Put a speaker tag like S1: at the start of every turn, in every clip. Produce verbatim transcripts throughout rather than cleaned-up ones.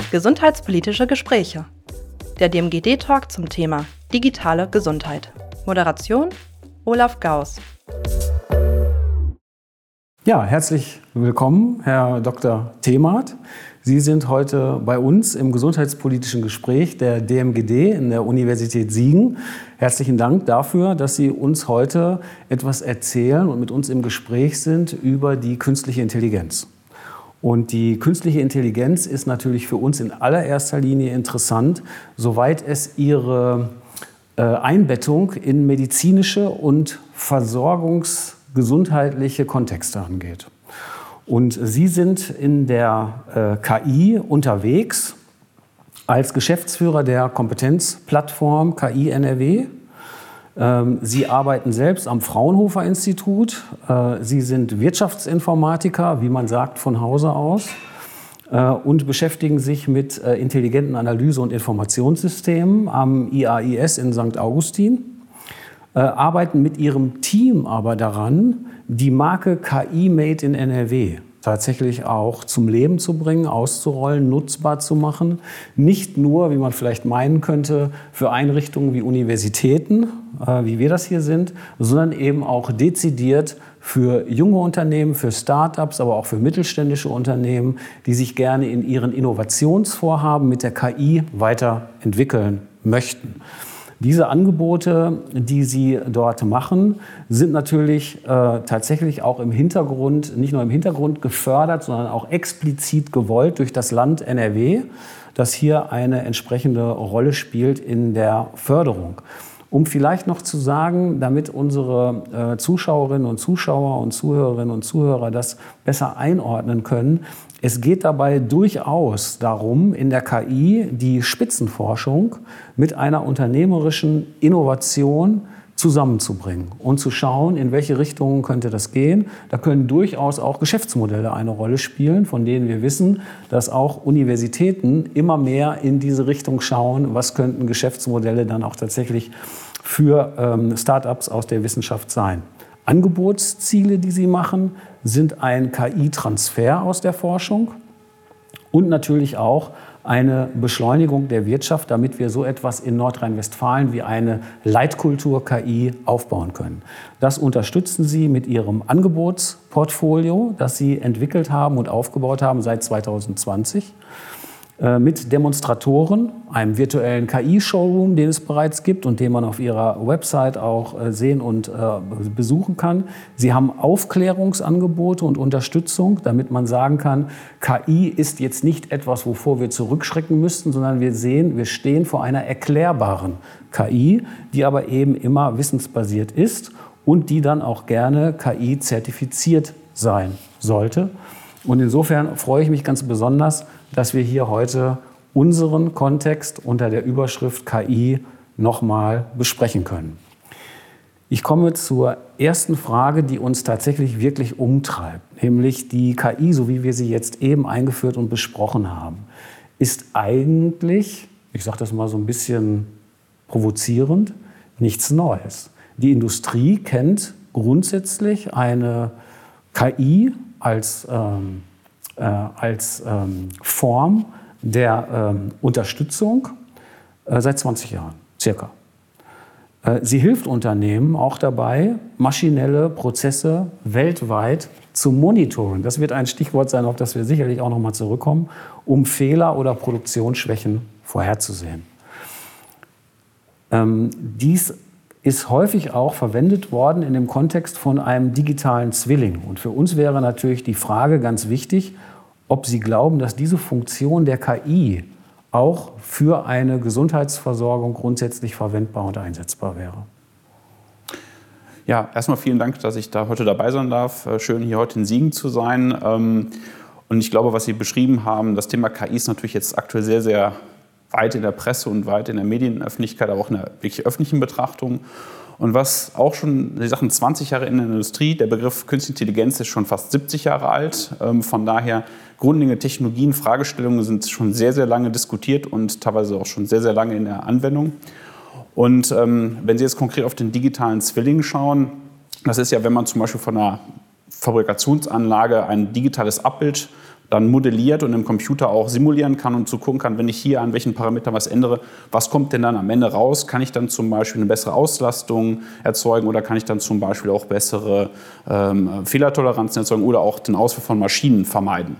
S1: Gesundheitspolitische Gespräche. Der D M G D-Talk zum Thema digitale Gesundheit. Moderation Olaf Gauss.
S2: Ja, herzlich willkommen, Herr Doktor Themath. Sie sind heute bei uns im gesundheitspolitischen Gespräch der D M G D in der Universität Siegen. Herzlichen Dank dafür, dass Sie uns heute etwas erzählen und mit uns im Gespräch sind über die künstliche Intelligenz. Und die künstliche Intelligenz ist natürlich für uns in allererster Linie interessant, soweit es ihre äh, Einbettung in medizinische und versorgungsgesundheitliche Kontexte angeht. Und Sie sind in der äh, K I unterwegs als Geschäftsführer der Kompetenzplattform K I N R W. Ähm, Sie arbeiten selbst am Fraunhofer Institut. Äh, Sie sind Wirtschaftsinformatiker, wie man sagt, von Hause aus, äh, und beschäftigen sich mit äh, intelligenten Analyse- und Informationssystemen am I A I S in Sankt Augustin. Äh, arbeiten mit Ihrem Team aber daran, die Marke K I Made in N R W tatsächlich auch zum Leben zu bringen, auszurollen, nutzbar zu machen. Nicht nur, wie man vielleicht meinen könnte, für Einrichtungen wie Universitäten, äh, wie wir das hier sind, sondern eben auch dezidiert für junge Unternehmen, für Start-ups, aber auch für mittelständische Unternehmen, die sich gerne in ihren Innovationsvorhaben mit der K I weiterentwickeln möchten. Diese Angebote, die Sie dort machen, sind natürlich äh, tatsächlich auch im Hintergrund, nicht nur im Hintergrund gefördert, sondern auch explizit gewollt durch das Land N R W, das hier eine entsprechende Rolle spielt in der Förderung. Um vielleicht noch zu sagen, damit unsere äh, Zuschauerinnen und Zuschauer und Zuhörerinnen und Zuhörer das besser einordnen können, es geht dabei durchaus darum, in der K I die Spitzenforschung mit einer unternehmerischen Innovation zusammenzubringen und zu schauen, in welche Richtungen könnte das gehen. Da können durchaus auch Geschäftsmodelle eine Rolle spielen, von denen wir wissen, dass auch Universitäten immer mehr in diese Richtung schauen, was könnten Geschäftsmodelle dann auch tatsächlich für ähm, Start-ups aus der Wissenschaft sein. Angebotsziele, die Sie machen, sind ein K I-Transfer aus der Forschung und natürlich auch eine Beschleunigung der Wirtschaft, damit wir so etwas in Nordrhein-Westfalen wie eine Leitkultur K I aufbauen können. Das unterstützen Sie mit Ihrem Angebotsportfolio, das Sie entwickelt haben und aufgebaut haben seit zweitausendzwanzig. Mit Demonstratoren, einem virtuellen K I-Showroom, den es bereits gibt und den man auf Ihrer Website auch sehen und besuchen kann. Sie haben Aufklärungsangebote und Unterstützung, damit man sagen kann, K I ist jetzt nicht etwas, wovor wir zurückschrecken müssten, sondern wir sehen, wir stehen vor einer erklärbaren K I, die aber eben immer wissensbasiert ist und die dann auch gerne K I-zertifiziert sein sollte. Und insofern freue ich mich ganz besonders, dass wir hier heute unseren Kontext unter der Überschrift K I nochmal besprechen können. Ich komme zur ersten Frage, die uns tatsächlich wirklich umtreibt, nämlich die K I, so wie wir sie jetzt eben eingeführt und besprochen haben, ist eigentlich, ich sage das mal so ein bisschen provozierend, nichts Neues. Die Industrie kennt grundsätzlich eine K I als ähm, äh, als ähm, Form der ähm, Unterstützung äh, seit zwanzig Jahren, circa. Äh, sie hilft Unternehmen auch dabei, maschinelle Prozesse weltweit zu monitoren. Das wird ein Stichwort sein, auf das wir sicherlich auch noch mal zurückkommen, um Fehler oder Produktionsschwächen vorherzusehen. Ähm, dies ist häufig auch verwendet worden in dem Kontext von einem digitalen Zwilling. Und für uns wäre natürlich die Frage ganz wichtig, ob Sie glauben, dass diese Funktion der K I auch für eine Gesundheitsversorgung grundsätzlich verwendbar und einsetzbar wäre.
S3: Ja, erstmal vielen Dank, dass ich da heute dabei sein darf. Schön, hier heute in Siegen zu sein. Und ich glaube, was Sie beschrieben haben, das Thema K I ist natürlich jetzt aktuell sehr, sehr weit in der Presse und weit in der Medienöffentlichkeit, aber auch in der wirklich öffentlichen Betrachtung. Und was auch schon, Sie sagten zwanzig Jahre in der Industrie, der Begriff Künstliche Intelligenz ist schon fast siebzig Jahre alt. Von daher grundlegende Technologien, Fragestellungen sind schon sehr, sehr lange diskutiert und teilweise auch schon sehr, sehr lange in der Anwendung. Und ähm, wenn Sie jetzt konkret auf den digitalen Zwilling schauen, das ist ja, wenn man zum Beispiel von einer Fabrikationsanlage ein digitales Abbild dann modelliert und im Computer auch simulieren kann und zu gucken kann, wenn ich hier an welchen Parametern was ändere, was kommt denn dann am Ende raus? Kann ich dann zum Beispiel eine bessere Auslastung erzeugen oder kann ich dann zum Beispiel auch bessere ähm, Fehlertoleranzen erzeugen oder auch den Ausfall von Maschinen vermeiden?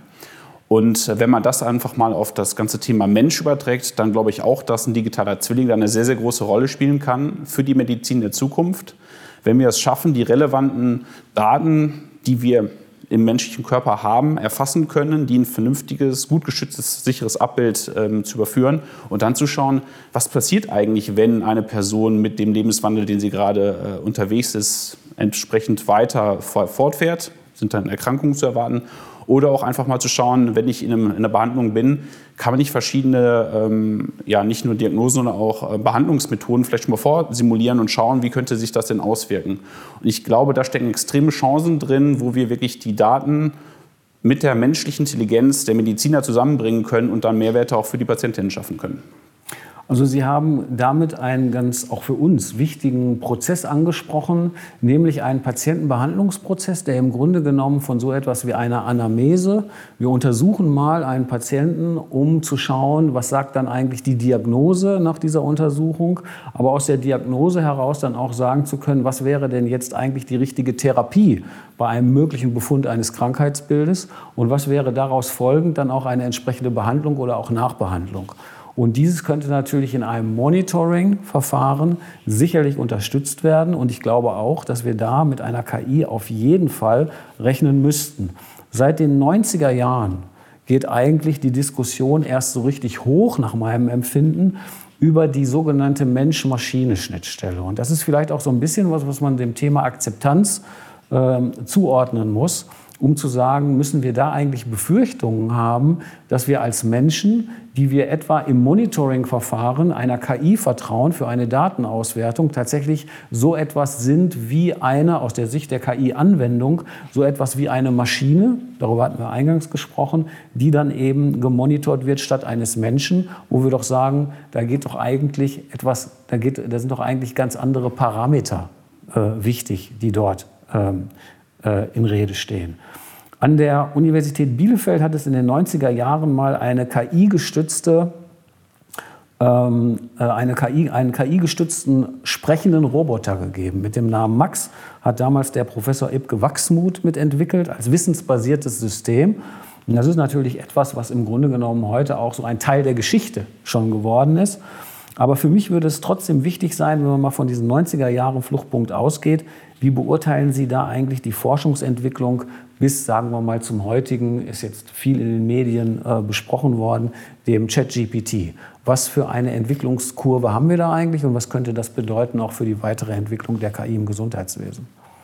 S3: Und wenn man das einfach mal auf das ganze Thema Mensch überträgt, dann glaube ich auch, dass ein digitaler Zwilling da eine sehr, sehr große Rolle spielen kann für die Medizin der Zukunft. Wenn wir es schaffen, die relevanten Daten, die wir im menschlichen Körper haben, erfassen können, die ein vernünftiges, gut geschütztes, sicheres Abbild ähm, zu überführen und dann zu schauen, was passiert eigentlich, wenn eine Person mit dem Lebenswandel, den sie gerade äh, unterwegs ist, entsprechend weiter fortfährt, sind dann Erkrankungen zu erwarten. Oder auch einfach mal zu schauen, wenn ich in, einem, in einer Behandlung bin, kann man nicht verschiedene, ähm, ja nicht nur Diagnosen, sondern auch äh, Behandlungsmethoden vielleicht schon mal vorsimulieren und schauen, wie könnte sich das denn auswirken. Und ich glaube, da stecken extreme Chancen drin, wo wir wirklich die Daten mit der menschlichen Intelligenz der Mediziner zusammenbringen können und dann Mehrwerte auch für die Patientinnen schaffen können.
S2: Also Sie haben damit einen ganz auch für uns wichtigen Prozess angesprochen, nämlich einen Patientenbehandlungsprozess, der im Grunde genommen von so etwas wie einer Anamnese, wir untersuchen mal einen Patienten, um zu schauen, was sagt dann eigentlich die Diagnose nach dieser Untersuchung, aber aus der Diagnose heraus dann auch sagen zu können, was wäre denn jetzt eigentlich die richtige Therapie bei einem möglichen Befund eines Krankheitsbildes und was wäre daraus folgend dann auch eine entsprechende Behandlung oder auch Nachbehandlung. Und dieses könnte natürlich in einem Monitoring-Verfahren sicherlich unterstützt werden. Und ich glaube auch, dass wir da mit einer K I auf jeden Fall rechnen müssten. Seit den neunziger Jahren geht eigentlich die Diskussion erst so richtig hoch, nach meinem Empfinden, über die sogenannte Mensch-Maschine-Schnittstelle. Und das ist vielleicht auch so ein bisschen was, was man dem Thema Akzeptanz äh, zuordnen muss, um zu sagen, müssen wir da eigentlich Befürchtungen haben, dass wir als Menschen, die wir etwa im Monitoring-Verfahren einer K I vertrauen für eine Datenauswertung, tatsächlich so etwas sind wie eine, aus der Sicht der K I-Anwendung, so etwas wie eine Maschine, darüber hatten wir eingangs gesprochen, die dann eben gemonitort wird statt eines Menschen, wo wir doch sagen, da geht doch eigentlich etwas, da geht, da sind doch eigentlich ganz andere Parameter äh, wichtig, die dort ähm, in Rede stehen. An der Universität Bielefeld hat es in den neunziger Jahren mal eine K I-gestützte, ähm, eine K I, einen K I-gestützten sprechenden Roboter gegeben. Mit dem Namen Max hat damals der Professor Ibke Wachsmuth mitentwickelt als wissensbasiertes System. Und das ist natürlich etwas, was im Grunde genommen heute auch so ein Teil der Geschichte schon geworden ist. Aber für mich würde es trotzdem wichtig sein, wenn man mal von diesem neunziger Jahren Fluchtpunkt ausgeht, wie beurteilen Sie da eigentlich die Forschungsentwicklung bis, sagen wir mal, zum heutigen, ist jetzt viel in den Medien äh, besprochen worden, dem ChatGPT. Was für eine Entwicklungskurve haben wir da eigentlich und was könnte das bedeuten auch für die weitere Entwicklung der K I im Gesundheitswesen?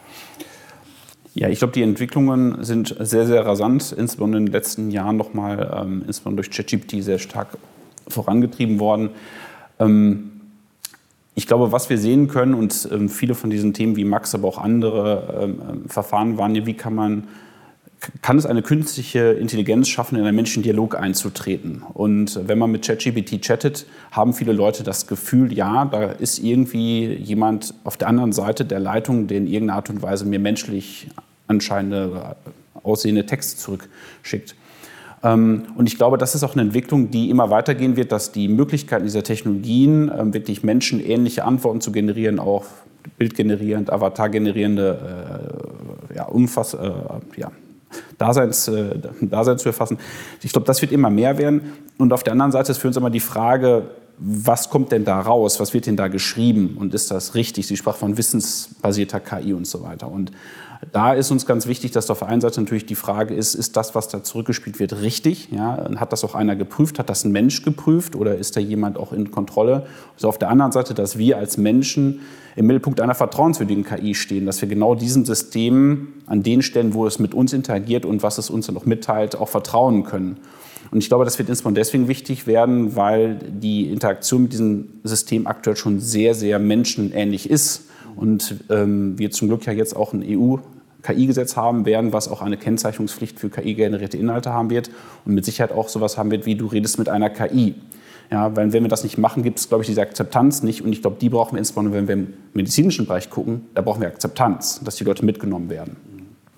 S3: Ja, ich glaube, die Entwicklungen sind sehr, sehr rasant, insbesondere in den letzten Jahren nochmal, ähm, insbesondere durch ChatGPT sehr stark vorangetrieben worden. Ähm, Ich glaube, was wir sehen können, und ähm, viele von diesen Themen wie Max, aber auch andere ähm, Verfahren waren ja, wie kann man, kann es eine künstliche Intelligenz schaffen, in einen menschlichen Dialog einzutreten? Und wenn man mit ChatGPT chattet, haben viele Leute das Gefühl, ja, da ist irgendwie jemand auf der anderen Seite der Leitung, der in irgendeiner Art und Weise mir menschlich anscheinende, aussehende Texte zurückschickt. Und ich glaube, das ist auch eine Entwicklung, die immer weitergehen wird, dass die Möglichkeiten dieser Technologien, wirklich menschenähnliche Antworten zu generieren, auch bildgenerierend, avatargenerierende äh, ja, Umfass, äh, ja, Daseins, äh, Dasein zu erfassen. Ich glaube, das wird immer mehr werden. Und auf der anderen Seite ist für uns immer die Frage, was kommt denn da raus? Was wird denn da geschrieben? Und ist das richtig? Sie sprach von wissensbasierter K I und so weiter. Und da ist uns ganz wichtig, dass auf der einen Seite natürlich die Frage ist, ist das, was da zurückgespielt wird, richtig? Ja, hat das auch einer geprüft? Hat das ein Mensch geprüft? Oder ist da jemand auch in Kontrolle? Also auf der anderen Seite, dass wir als Menschen im Mittelpunkt einer vertrauenswürdigen K I stehen, dass wir genau diesem System an den Stellen, wo es mit uns interagiert und was es uns dann auch mitteilt, auch vertrauen können. Und ich glaube, das wird insbesondere deswegen wichtig werden, weil die Interaktion mit diesem System aktuell schon sehr, sehr menschenähnlich ist. Und ähm, wir zum Glück ja jetzt auch ein E U-K I-Gesetz haben werden, was auch eine Kennzeichnungspflicht für K I-generierte Inhalte haben wird und mit Sicherheit auch sowas haben wird, wie du redest mit einer K I. Ja, weil wenn wir das nicht machen, gibt es, glaube ich, diese Akzeptanz nicht. Und ich glaube, die brauchen wir insbesondere, wenn wir im medizinischen Bereich gucken, da brauchen wir Akzeptanz, dass die Leute mitgenommen werden.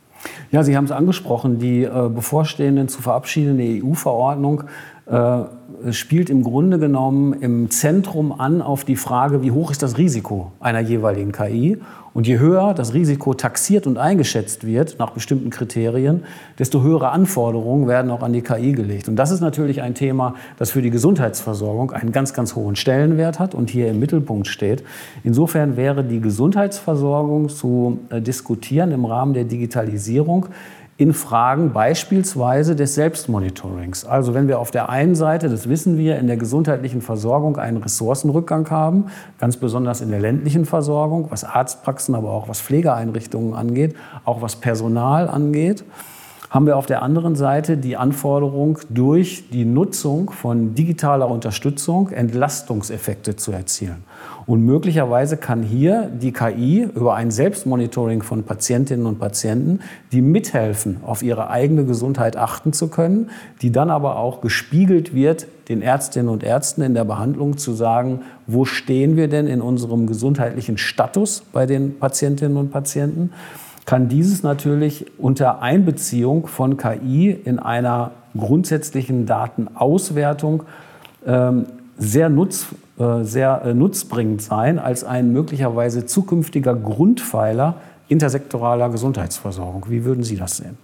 S2: Ja, Sie haben es angesprochen, die äh, bevorstehenden zu verabschiedende E U-Verordnung äh, spielt im Grunde genommen im Zentrum an auf die Frage, wie hoch ist das Risiko einer jeweiligen K I. Und je höher das Risiko taxiert und eingeschätzt wird nach bestimmten Kriterien, desto höhere Anforderungen werden auch an die K I gelegt. Und das ist natürlich ein Thema, das für die Gesundheitsversorgung einen ganz, ganz hohen Stellenwert hat und hier im Mittelpunkt steht. Insofern wäre die Gesundheitsversorgung zu äh, diskutieren im Rahmen der Digitalisierung in Fragen beispielsweise des Selbstmonitorings. Also wenn wir auf der einen Seite, das wissen wir, in der gesundheitlichen Versorgung einen Ressourcenrückgang haben, ganz besonders in der ländlichen Versorgung, was Arztpraxen, aber auch was Pflegeeinrichtungen angeht, auch was Personal angeht, haben wir auf der anderen Seite die Anforderung, durch die Nutzung von digitaler Unterstützung Entlastungseffekte zu erzielen. Und möglicherweise kann hier die K I über ein Selbstmonitoring von Patientinnen und Patienten, die mithelfen, auf ihre eigene Gesundheit achten zu können, die dann aber auch gespiegelt wird, den Ärztinnen und Ärzten in der Behandlung zu sagen, wo stehen wir denn in unserem gesundheitlichen Status bei den Patientinnen und Patienten, kann dieses natürlich unter Einbeziehung von K I in einer grundsätzlichen Datenauswertung ähm, sehr, nutz, äh, sehr äh, nutzbringend sein als ein möglicherweise zukünftiger Grundpfeiler intersektoraler Gesundheitsversorgung. Wie würden Sie das sehen?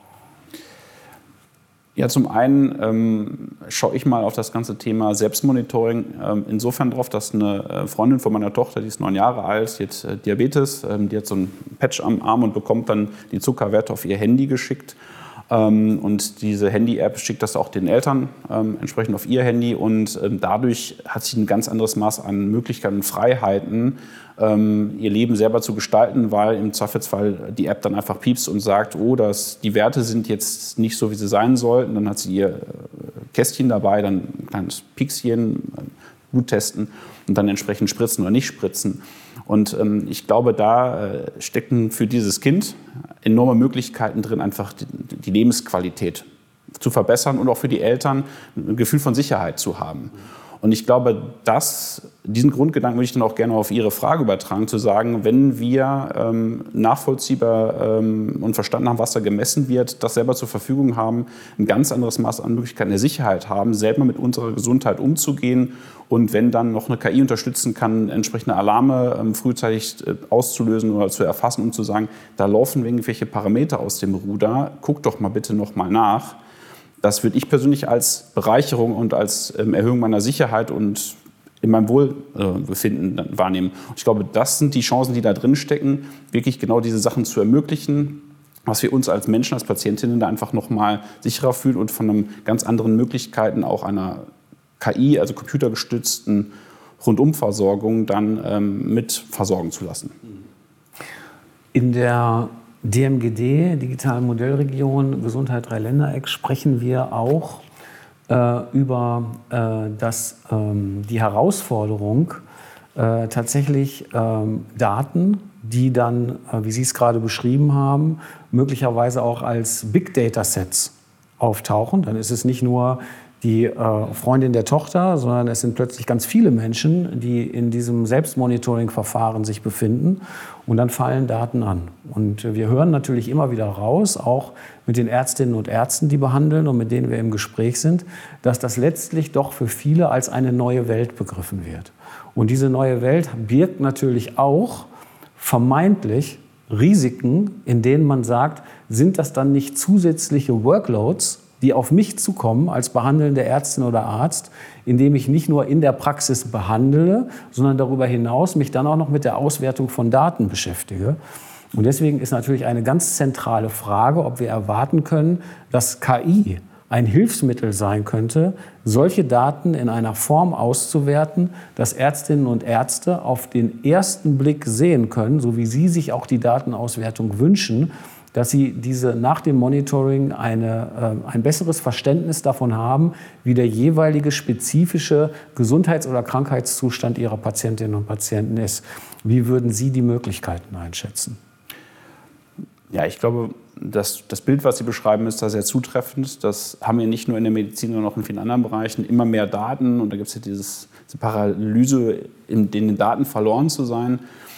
S3: Ja, zum einen ähm, schaue ich mal auf das ganze Thema Selbstmonitoring ähm, insofern drauf, dass eine Freundin von meiner Tochter, die ist neun Jahre alt, die hat äh, Diabetes, ähm, die hat so ein Patch am Arm und bekommt dann die Zuckerwerte auf ihr Handy geschickt. Ähm, und diese Handy-App schickt das auch den Eltern ähm, entsprechend auf ihr Handy und ähm, dadurch hat sie ein ganz anderes Maß an Möglichkeiten und Freiheiten, ähm, ihr Leben selber zu gestalten, weil im Zweifelsfall die App dann einfach piepst und sagt, oh, das, die Werte sind jetzt nicht so, wie sie sein sollten. Dann hat sie ihr äh, Kästchen dabei, dann ein kleines Piekschen, äh, Blut testen und dann entsprechend spritzen oder nicht spritzen. Und ähm, ich glaube, da äh, stecken für dieses Kind enorme Möglichkeiten drin, einfach die, die Lebensqualität zu verbessern und auch für die Eltern ein Gefühl von Sicherheit zu haben. Und ich glaube, dass, diesen Grundgedanken würde ich dann auch gerne auf Ihre Frage übertragen, zu sagen, wenn wir ähm, nachvollziehbar ähm, und verstanden haben, was da gemessen wird, das selber zur Verfügung haben, ein ganz anderes Maß an Möglichkeiten der Sicherheit haben, selber mit unserer Gesundheit umzugehen und wenn dann noch eine K I unterstützen kann, entsprechende Alarme ähm, frühzeitig äh, auszulösen oder zu erfassen, um zu sagen, da laufen irgendwelche Parameter aus dem Ruder, guck doch mal bitte noch mal nach. Das würde ich persönlich als Bereicherung und als ähm, Erhöhung meiner Sicherheit und in meinem Wohlbefinden äh, wahrnehmen. Und ich glaube, das sind die Chancen, die da drin stecken, wirklich genau diese Sachen zu ermöglichen, was wir uns als Menschen, als Patientinnen da einfach noch mal sicherer fühlen und von einem ganz anderen Möglichkeiten auch einer K I, also computergestützten Rundumversorgung, dann ähm, mit versorgen zu lassen.
S2: In der D M G D, Digitalen Modellregion Gesundheit Dreiländereck, sprechen wir auch äh, über äh, das, ähm, die Herausforderung, äh, tatsächlich ähm, Daten, die dann, äh, wie Sie es gerade beschrieben haben, möglicherweise auch als Big Data Sets auftauchen. Dann ist es nicht nur die äh, Freundin der Tochter, sondern es sind plötzlich ganz viele Menschen, die in diesem Selbstmonitoring-Verfahren sich befinden und dann fallen Daten an. Und wir hören natürlich immer wieder raus, auch mit den Ärztinnen und Ärzten, die behandeln und mit denen wir im Gespräch sind, dass das letztlich doch für viele als eine neue Welt begriffen wird. Und diese neue Welt birgt natürlich auch vermeintlich Risiken, in denen man sagt, sind das dann nicht zusätzliche Workloads, die auf mich zukommen als behandelnde Ärztin oder Arzt, indem ich nicht nur in der Praxis behandle, sondern darüber hinaus mich dann auch noch mit der Auswertung von Daten beschäftige. Und deswegen ist natürlich eine ganz zentrale Frage, ob wir erwarten können, dass K I ein Hilfsmittel sein könnte, solche Daten in einer Form auszuwerten, dass Ärztinnen und Ärzte auf den ersten Blick sehen können, so wie Sie sich auch die Datenauswertung wünschen, dass sie diese nach dem Monitoring eine, äh, ein besseres Verständnis davon haben, wie der jeweilige spezifische Gesundheits- oder Krankheitszustand ihrer Patientinnen und Patienten ist. Wie würden Sie die Möglichkeiten einschätzen?
S3: Ja, ich glaube, das, das Bild, was Sie beschreiben, ist da sehr zutreffend. Das haben wir nicht nur in der Medizin, sondern auch in vielen anderen Bereichen. Immer mehr Daten und da gibt es ja dieses, diese Paralyse, in den Daten verloren zu sein.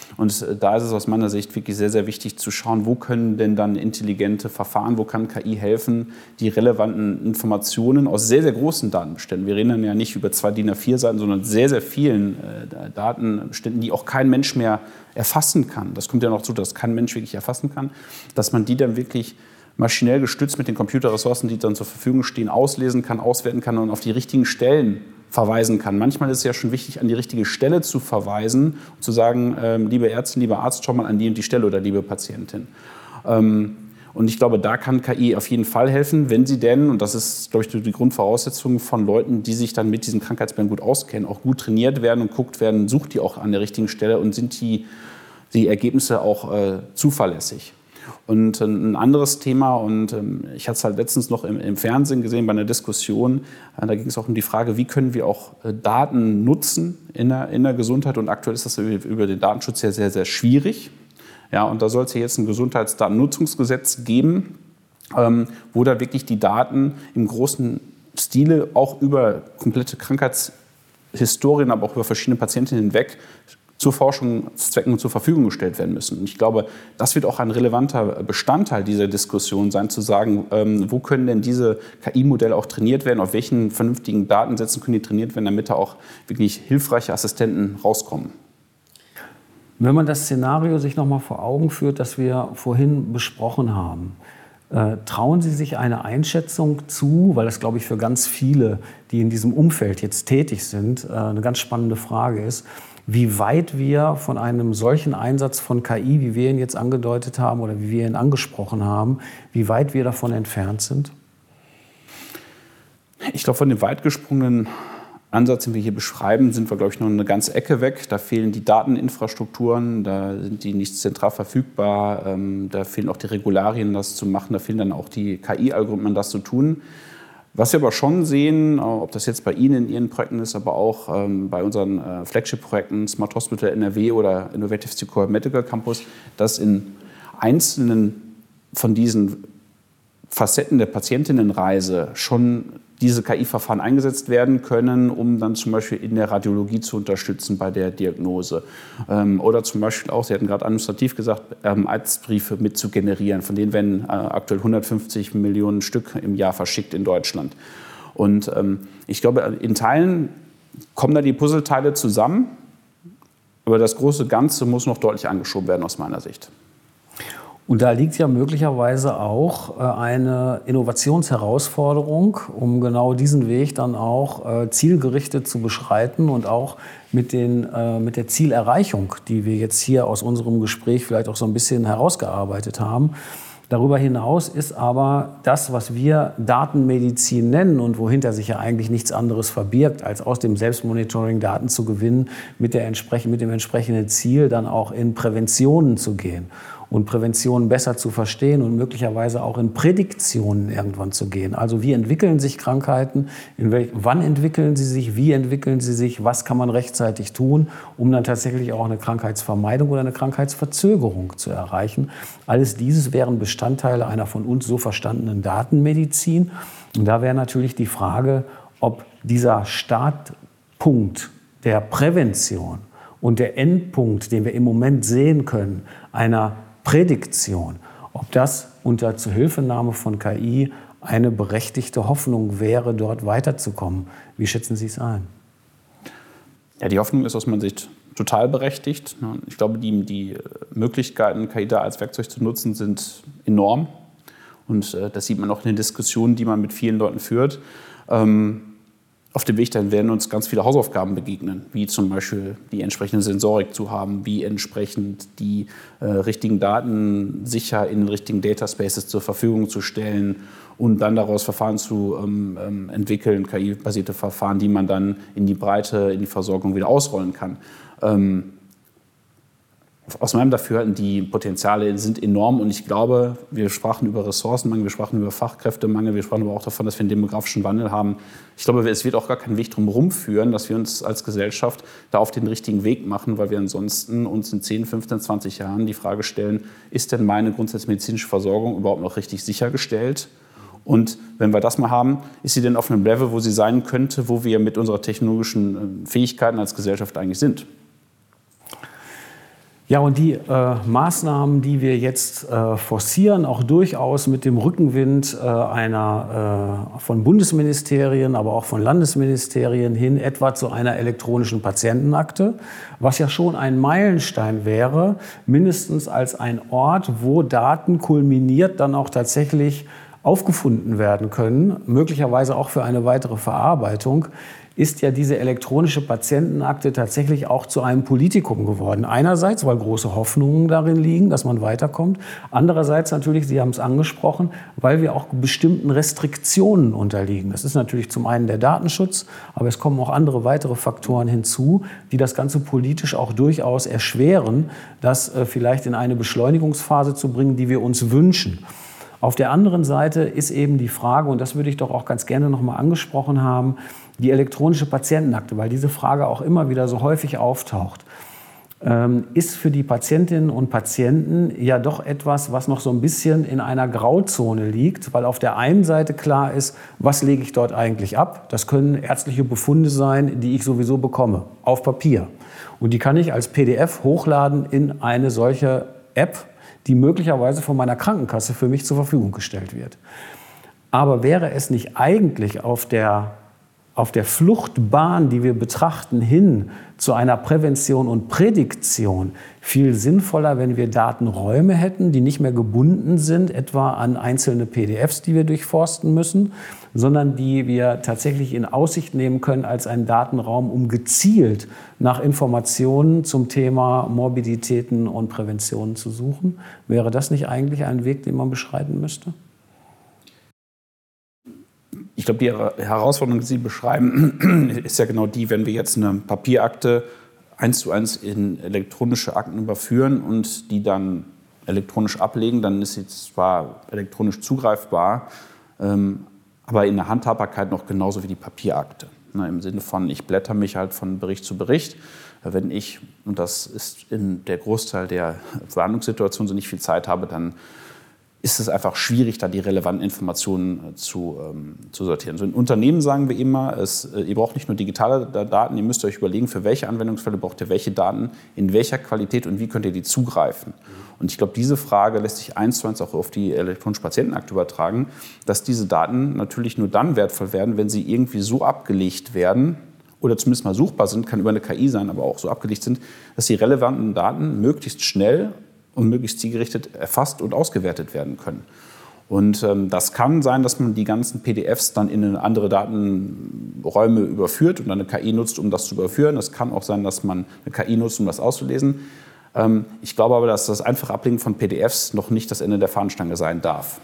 S3: Und da ist es aus meiner Sicht wirklich sehr, sehr wichtig zu schauen, wo können denn dann intelligente Verfahren, wo kann K I helfen, die relevanten Informationen aus sehr, sehr großen Datenbeständen, wir reden dann ja nicht über zwei D I N A vier Seiten, sondern sehr, sehr vielen äh, Datenbeständen, die auch kein Mensch mehr erfassen kann. Das kommt ja noch zu, dass kein Mensch wirklich erfassen kann, dass man die dann wirklich maschinell gestützt mit den Computerressourcen, die dann zur Verfügung stehen, auslesen kann, auswerten kann und auf die richtigen Stellen verweisen kann. Manchmal ist es ja schon wichtig, an die richtige Stelle zu verweisen und zu sagen, ähm, liebe Ärztin, lieber Arzt, schau mal an die und die Stelle oder liebe Patientin. Ähm, und ich glaube, da kann K I auf jeden Fall helfen, wenn sie denn, und das ist, glaube ich, die Grundvoraussetzung von Leuten, die sich dann mit diesen Krankheitsbildern gut auskennen, auch gut trainiert werden und guckt werden, sucht die auch an der richtigen Stelle und sind die, die Ergebnisse auch äh, zuverlässig. Und ein anderes Thema, und ich hatte es halt letztens noch im, im Fernsehen gesehen bei einer Diskussion, da ging es auch um die Frage, wie können wir auch Daten nutzen in der, in der Gesundheit, und aktuell ist das über den Datenschutz ja sehr, sehr schwierig. Ja, und da soll es ja jetzt ein Gesundheitsdatennutzungsgesetz geben, ähm, wo da wirklich die Daten im großen Stile auch über komplette Krankheitshistorien, aber auch über verschiedene Patienten hinweg zur Forschungszwecken zur Verfügung gestellt werden müssen. Und ich glaube, das wird auch ein relevanter Bestandteil dieser Diskussion sein, zu sagen, ähm, wo können denn diese K I-Modelle auch trainiert werden, auf welchen vernünftigen Datensätzen können die trainiert werden, damit da auch wirklich hilfreiche Assistenten rauskommen.
S2: Wenn man das Szenario sich noch mal vor Augen führt, das wir vorhin besprochen haben, äh, trauen Sie sich eine Einschätzung zu, weil das, glaube ich, für ganz viele, die in diesem Umfeld jetzt tätig sind, äh, eine ganz spannende Frage ist, wie weit wir von einem solchen Einsatz von K I, wie wir ihn jetzt angedeutet haben oder wie wir ihn angesprochen haben, wie weit wir davon entfernt sind?
S3: Ich glaube, von dem weit gesprungenen Ansatz, den wir hier beschreiben, sind wir, glaube ich, noch eine ganze Ecke weg. Da fehlen die Dateninfrastrukturen, da sind die nicht zentral verfügbar, ähm, da fehlen auch die Regularien, das zu machen, da fehlen dann auch die K I-Algorithmen, das zu tun. Was wir aber schon sehen, ob das jetzt bei Ihnen in Ihren Projekten ist, aber auch ähm, bei unseren äh, Flagship-Projekten Smart Hospital N R W oder Innovative Secure Medical Campus, dass in einzelnen von diesen Facetten der Patientinnenreise schon diese K I-Verfahren eingesetzt werden können, um dann zum Beispiel in der Radiologie zu unterstützen bei der Diagnose. Ähm, oder zum Beispiel auch, Sie hatten gerade administrativ gesagt, ähm, Arztbriefe mit zu generieren. Von denen werden äh, aktuell hundertfünfzig Millionen Stück im Jahr verschickt in Deutschland. Und ähm, ich glaube, in Teilen kommen da die Puzzleteile zusammen, aber das große Ganze muss noch deutlich angeschoben werden aus meiner Sicht.
S2: Und da liegt ja möglicherweise auch eine Innovationsherausforderung, um genau diesen Weg dann auch zielgerichtet zu beschreiten und auch mit, den, mit der Zielerreichung, die wir jetzt hier aus unserem Gespräch vielleicht auch so ein bisschen herausgearbeitet haben. Darüber hinaus ist aber das, was wir Datenmedizin nennen und wohinter sich ja eigentlich nichts anderes verbirgt, als aus dem Selbstmonitoring Daten zu gewinnen, mit, der entsprech- mit dem entsprechenden Ziel dann auch in Präventionen zu gehen und Präventionen besser zu verstehen und möglicherweise auch in Prädiktionen irgendwann zu gehen. Also wie entwickeln sich Krankheiten, in welch, wann entwickeln sie sich, wie entwickeln sie sich, was kann man rechtzeitig tun, um dann tatsächlich auch eine Krankheitsvermeidung oder eine Krankheitsverzögerung zu erreichen. Alles dieses wären Bestandteile einer von uns so verstandenen Datenmedizin. Und da wäre natürlich die Frage, ob dieser Startpunkt der Prävention und der Endpunkt, den wir im Moment sehen können, einer Prädiktion, ob das unter Zuhilfenahme von K I eine berechtigte Hoffnung wäre, dort weiterzukommen. Wie schätzen Sie es ein?
S3: Ja, die Hoffnung ist aus meiner Sicht total berechtigt. Ich glaube, die, die Möglichkeiten, K I da als Werkzeug zu nutzen, sind enorm. Und das sieht man auch in den Diskussionen, die man mit vielen Leuten führt. Auf dem Weg dahin werden uns ganz viele Hausaufgaben begegnen, wie zum Beispiel die entsprechende Sensorik zu haben, wie entsprechend die äh, richtigen Daten sicher in den richtigen Dataspaces zur Verfügung zu stellen und dann daraus Verfahren zu ähm, ähm, entwickeln, K I-basierte Verfahren, die man dann in die Breite, in die Versorgung wieder ausrollen kann. Ähm, Aus meinem Dafürhalten, die Potenziale sind enorm und ich glaube, wir sprachen über Ressourcenmangel, wir sprachen über Fachkräftemangel, wir sprachen aber auch davon, dass wir einen demografischen Wandel haben. Ich glaube, es wird auch gar keinen Weg drum herum führen, dass wir uns als Gesellschaft da auf den richtigen Weg machen, weil wir ansonsten uns in zehn, fünfzehn, zwanzig Jahren die Frage stellen, ist denn meine grundsätzliche medizinische Versorgung überhaupt noch richtig sichergestellt? Und wenn wir das mal haben, ist sie denn auf einem Level, wo sie sein könnte, wo wir mit unserer technologischen Fähigkeiten als Gesellschaft eigentlich sind?
S2: Ja, und die äh, Maßnahmen, die wir jetzt äh, forcieren, auch durchaus mit dem Rückenwind äh, einer äh, von Bundesministerien, aber auch von Landesministerien hin, etwa zu einer elektronischen Patientenakte, was ja schon ein Meilenstein wäre, mindestens als ein Ort, wo Daten kulminiert dann auch tatsächlich aufgefunden werden können, möglicherweise auch für eine weitere Verarbeitung, ist ja diese elektronische Patientenakte tatsächlich auch zu einem Politikum geworden. Einerseits, weil große Hoffnungen darin liegen, dass man weiterkommt. Andererseits natürlich, Sie haben es angesprochen, weil wir auch bestimmten Restriktionen unterliegen. Das ist natürlich zum einen der Datenschutz, aber es kommen auch andere weitere Faktoren hinzu, die das Ganze politisch auch durchaus erschweren, das äh, vielleicht in eine Beschleunigungsphase zu bringen, die wir uns wünschen. Auf der anderen Seite ist eben die Frage, und das würde ich doch auch ganz gerne noch mal angesprochen haben, die elektronische Patientenakte, weil diese Frage auch immer wieder so häufig auftaucht, ähm, ist für die Patientinnen und Patienten ja doch etwas, was noch so ein bisschen in einer Grauzone liegt, weil auf der einen Seite klar ist, was lege ich dort eigentlich ab? Das können ärztliche Befunde sein, die ich sowieso bekomme, auf Papier. Und die kann ich als P D F hochladen in eine solche App, die möglicherweise von meiner Krankenkasse für mich zur Verfügung gestellt wird. Aber wäre es nicht eigentlich auf der, auf der Fluchtbahn, die wir betrachten, hin zu einer Prävention und Prädiktion viel sinnvoller, wenn wir Datenräume hätten, die nicht mehr gebunden sind, etwa an einzelne P D Fs, die wir durchforsten müssen, sondern die wir tatsächlich in Aussicht nehmen können als einen Datenraum, um gezielt nach Informationen zum Thema Morbiditäten und Präventionen zu suchen? Wäre das nicht eigentlich ein Weg, den man beschreiten müsste?
S3: Ich glaube, die Herausforderung, die Sie beschreiben, ist ja genau die, wenn wir jetzt eine Papierakte eins zu eins in elektronische Akten überführen und die dann elektronisch ablegen, dann ist sie zwar elektronisch zugreifbar, ähm, aber in der Handhabbarkeit noch genauso wie die Papierakte. Na, im Sinne von, ich blätter mich halt von Bericht zu Bericht. Wenn ich, und das ist in der Großteil der Verhandlungssituation, so nicht viel Zeit habe, dann ist es einfach schwierig, da die relevanten Informationen zu, ähm, zu sortieren. So in Unternehmen sagen wir immer, es, äh, ihr braucht nicht nur digitale Daten, ihr müsst euch überlegen, für welche Anwendungsfälle braucht ihr welche Daten, in welcher Qualität und wie könnt ihr die zugreifen. Und ich glaube, diese Frage lässt sich eins zu eins auch auf die elektronische Patientenakte übertragen, dass diese Daten natürlich nur dann wertvoll werden, wenn sie irgendwie so abgelegt werden, oder zumindest mal suchbar sind, kann über eine K I sein, aber auch so abgelegt sind, dass die relevanten Daten möglichst schnell und möglichst zielgerichtet erfasst und ausgewertet werden können. Und ähm, das kann sein, dass man die ganzen P D Fs dann in andere Datenräume überführt und dann eine K I nutzt, um das zu überführen. Es kann auch sein, dass man eine K I nutzt, um das auszulesen. Ähm, ich glaube aber, dass das einfache Ablegen von P D Fs noch nicht das Ende der Fahnenstange sein darf.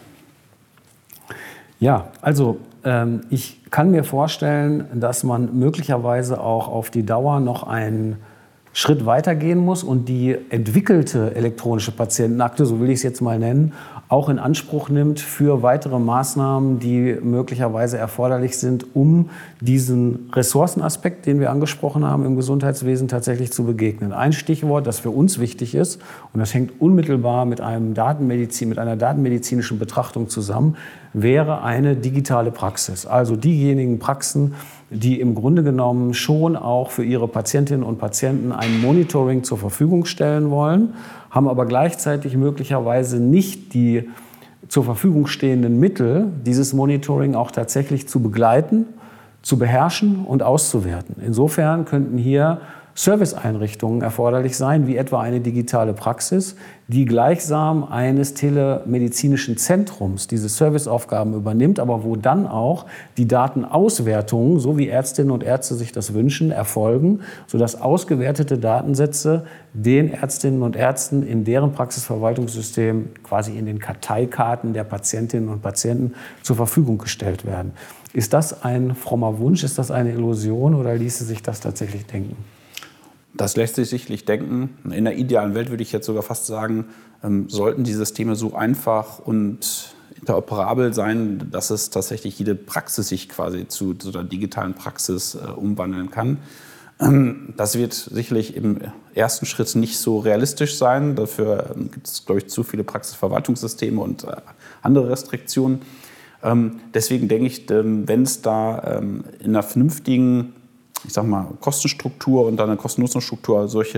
S2: Ja, also ähm, ich kann mir vorstellen, dass man möglicherweise auch auf die Dauer noch einen Schritt weitergehen muss und die entwickelte elektronische Patientenakte, so will ich es jetzt mal nennen, auch in Anspruch nimmt für weitere Maßnahmen, die möglicherweise erforderlich sind, um diesen Ressourcenaspekt, den wir angesprochen haben im Gesundheitswesen, tatsächlich zu begegnen. Ein Stichwort, das für uns wichtig ist, und das hängt unmittelbar mit einem Datenmedizin, mit einer datenmedizinischen Betrachtung zusammen, wäre eine digitale Praxis. Also diejenigen Praxen, die im Grunde genommen schon auch für ihre Patientinnen und Patienten ein Monitoring zur Verfügung stellen wollen, haben aber gleichzeitig möglicherweise nicht die zur Verfügung stehenden Mittel, dieses Monitoring auch tatsächlich zu begleiten, zu beherrschen und auszuwerten. Insofern könnten hier Serviceeinrichtungen erforderlich sein, wie etwa eine digitale Praxis, die gleichsam eines telemedizinischen Zentrums diese Serviceaufgaben übernimmt, aber wo dann auch die Datenauswertungen, so wie Ärztinnen und Ärzte sich das wünschen, erfolgen, sodass ausgewertete Datensätze den Ärztinnen und Ärzten in deren Praxisverwaltungssystem quasi in den Karteikarten der Patientinnen und Patienten zur Verfügung gestellt werden. Ist das ein frommer Wunsch, ist das eine Illusion oder ließe sich das tatsächlich denken?
S3: Das lässt sich sicherlich denken. In der idealen Welt würde ich jetzt sogar fast sagen, ähm, sollten die Systeme so einfach und interoperabel sein, dass es tatsächlich jede Praxis sich quasi zu so einer digitalen Praxis äh, umwandeln kann. Ähm, das wird sicherlich im ersten Schritt nicht so realistisch sein. Dafür ähm, gibt es, glaube ich, zu viele Praxisverwaltungssysteme und äh, andere Restriktionen. Ähm, deswegen denke ich, ähm, wenn es da ähm, in einer vernünftigen, ich sag mal, Kostenstruktur und dann eine Kosten-Nutzen-Struktur solche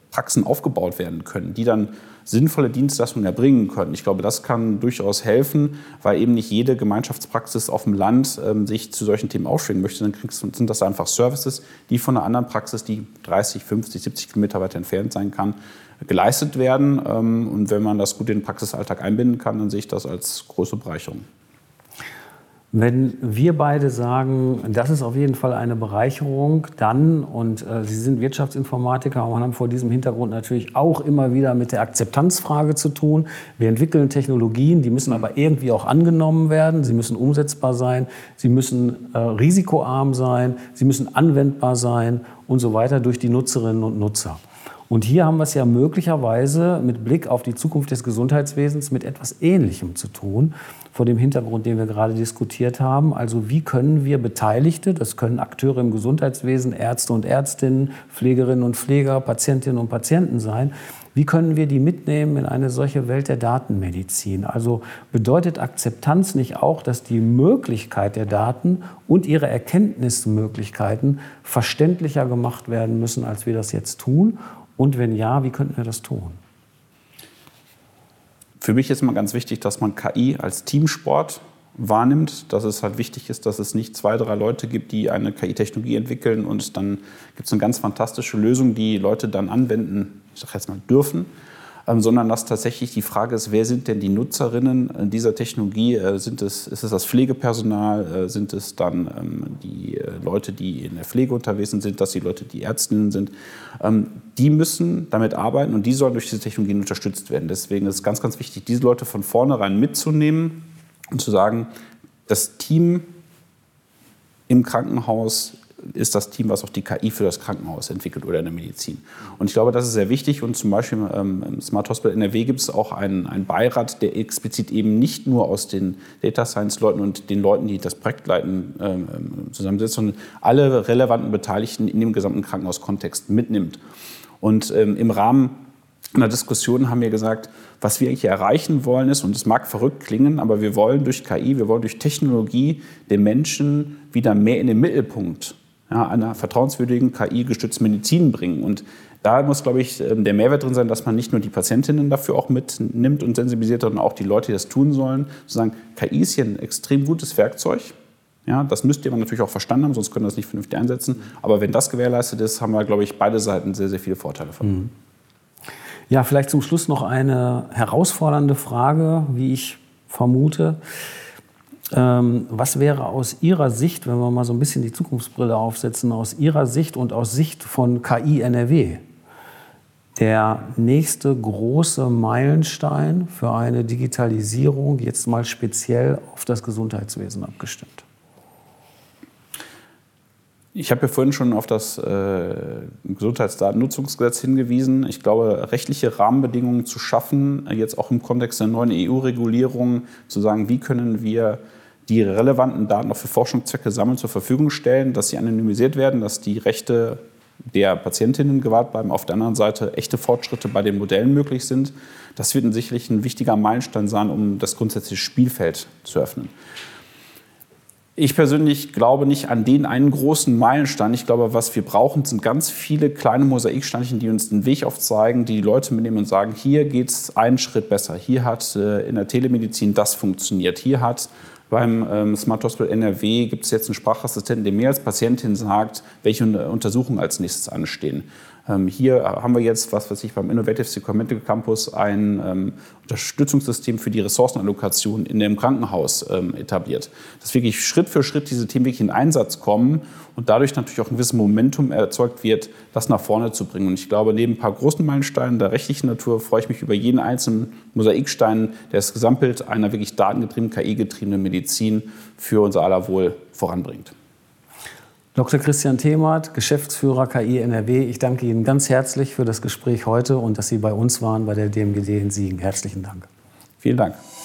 S3: Praxen aufgebaut werden können, die dann sinnvolle Dienstleistungen erbringen können. Ich glaube, das kann durchaus helfen, weil eben nicht jede Gemeinschaftspraxis auf dem Land ähm, sich zu solchen Themen aufschwingen möchte. Dann kriegst, sind das einfach Services, die von einer anderen Praxis, die dreißig, fünfzig, siebzig Kilometer weiter entfernt sein kann, geleistet werden. Ähm, und wenn man das gut in den Praxisalltag einbinden kann, dann sehe ich das als große Bereicherung.
S2: Wenn wir beide sagen, das ist auf jeden Fall eine Bereicherung, dann, und äh, Sie sind Wirtschaftsinformatiker und haben vor diesem Hintergrund natürlich auch immer wieder mit der Akzeptanzfrage zu tun. Wir entwickeln Technologien, die müssen aber irgendwie auch angenommen werden, sie müssen umsetzbar sein, sie müssen äh, risikoarm sein, sie müssen anwendbar sein und so weiter durch die Nutzerinnen und Nutzer. Und hier haben wir es ja möglicherweise mit Blick auf die Zukunft des Gesundheitswesens mit etwas Ähnlichem zu tun, vor dem Hintergrund, den wir gerade diskutiert haben. Also wie können wir Beteiligte, das können Akteure im Gesundheitswesen, Ärzte und Ärztinnen, Pflegerinnen und Pfleger, Patientinnen und Patienten sein, wie können wir die mitnehmen in eine solche Welt der Datenmedizin? Also bedeutet Akzeptanz nicht auch, dass die Möglichkeit der Daten und ihre Erkenntnismöglichkeiten verständlicher gemacht werden müssen, als wir das jetzt tun? Und wenn ja, wie könnten wir das tun?
S3: Für mich ist immer ganz wichtig, dass man K I als Teamsport wahrnimmt, dass es halt wichtig ist, dass es nicht zwei, drei Leute gibt, die eine K I-Technologie entwickeln und dann gibt es eine ganz fantastische Lösung, die Leute dann anwenden, ich sage jetzt mal dürfen, ähm, sondern dass tatsächlich die Frage ist, wer sind denn die Nutzerinnen dieser Technologie? Äh, sind es, ist es das Pflegepersonal? Äh, sind es dann ähm, die äh, Leute, die in der Pflege unterwegs sind? Sind das die Leute, die Ärztinnen sind? Ähm, die müssen damit arbeiten und die sollen durch diese Technologien unterstützt werden. Deswegen ist es ganz, ganz wichtig, diese Leute von vornherein mitzunehmen und zu sagen, das Team im Krankenhaus ist das Team, was auch die K I für das Krankenhaus entwickelt oder in der Medizin. Und ich glaube, das ist sehr wichtig. Und zum Beispiel ähm, im Smart Hospital N R W gibt es auch einen, einen Beirat, der explizit eben nicht nur aus den Data Science-Leuten und den Leuten, die das Projekt leiten, ähm, zusammensetzt, sondern alle relevanten Beteiligten in dem gesamten Krankenhauskontext mitnimmt. Und ähm, im Rahmen einer Diskussion haben wir gesagt, was wir eigentlich erreichen wollen ist, und es mag verrückt klingen, aber wir wollen durch K I, wir wollen durch Technologie den Menschen wieder mehr in den Mittelpunkt, ja, einer vertrauenswürdigen K I-gestützten Medizin bringen. Und da muss, glaube ich, der Mehrwert drin sein, dass man nicht nur die Patientinnen dafür auch mitnimmt und sensibilisiert, sondern auch die Leute, die das tun sollen, zu sagen, K I ist hier ein extrem gutes Werkzeug. Ja, das müsst ihr aber natürlich auch verstanden haben, sonst können wir das nicht vernünftig einsetzen. Aber wenn das gewährleistet ist, haben wir, glaube ich, beide Seiten sehr, sehr viele Vorteile von.
S2: Mhm. Ja, vielleicht zum Schluss noch eine herausfordernde Frage, wie ich vermute. Ähm, was wäre aus Ihrer Sicht, wenn wir mal so ein bisschen die Zukunftsbrille aufsetzen, aus Ihrer Sicht und aus Sicht von K I N R W der nächste große Meilenstein für eine Digitalisierung, jetzt mal speziell auf das Gesundheitswesen abgestimmt?
S3: Ich habe ja vorhin schon auf das äh, Gesundheitsdatennutzungsgesetz hingewiesen. Ich glaube, rechtliche Rahmenbedingungen zu schaffen, jetzt auch im Kontext der neuen E U-Regulierung, zu sagen, wie können wir die relevanten Daten auch für Forschungszwecke sammeln, zur Verfügung stellen, dass sie anonymisiert werden, dass die Rechte der Patientinnen gewahrt bleiben, auf der anderen Seite echte Fortschritte bei den Modellen möglich sind. Das wird sicherlich ein wichtiger Meilenstein sein, um das grundsätzliche Spielfeld zu öffnen. Ich persönlich glaube nicht an den einen großen Meilenstein. Ich glaube, was wir brauchen, sind ganz viele kleine Mosaiksteinchen, die uns den Weg aufzeigen, die die Leute mitnehmen und sagen, hier geht es einen Schritt besser. Hier hat äh, in der Telemedizin das funktioniert. Hier hat beim ähm, Smart Hospital N R W gibt es jetzt einen Sprachassistenten, der mir als Patientin sagt, welche Untersuchungen als nächstes anstehen. Ähm, hier haben wir jetzt, was weiß ich, beim Innovative Sequential Campus ein ähm, Unterstützungssystem für die Ressourcenallokation in dem Krankenhaus ähm, etabliert. Dass wirklich Schritt für Schritt diese Themen wirklich in Einsatz kommen und dadurch natürlich auch ein gewisses Momentum erzeugt wird, das nach vorne zu bringen. Und ich glaube, neben ein paar großen Meilensteinen der rechtlichen Natur freue ich mich über jeden einzelnen Mosaikstein, der das Gesamtbild einer wirklich datengetriebenen, K I-getriebenen Medizin für unser aller Wohl voranbringt.
S2: Doktor Christian Themert, Geschäftsführer K I N R W, ich danke Ihnen ganz herzlich für das Gespräch heute und dass Sie bei uns waren bei der D M G D in Siegen. Herzlichen Dank.
S3: Vielen Dank.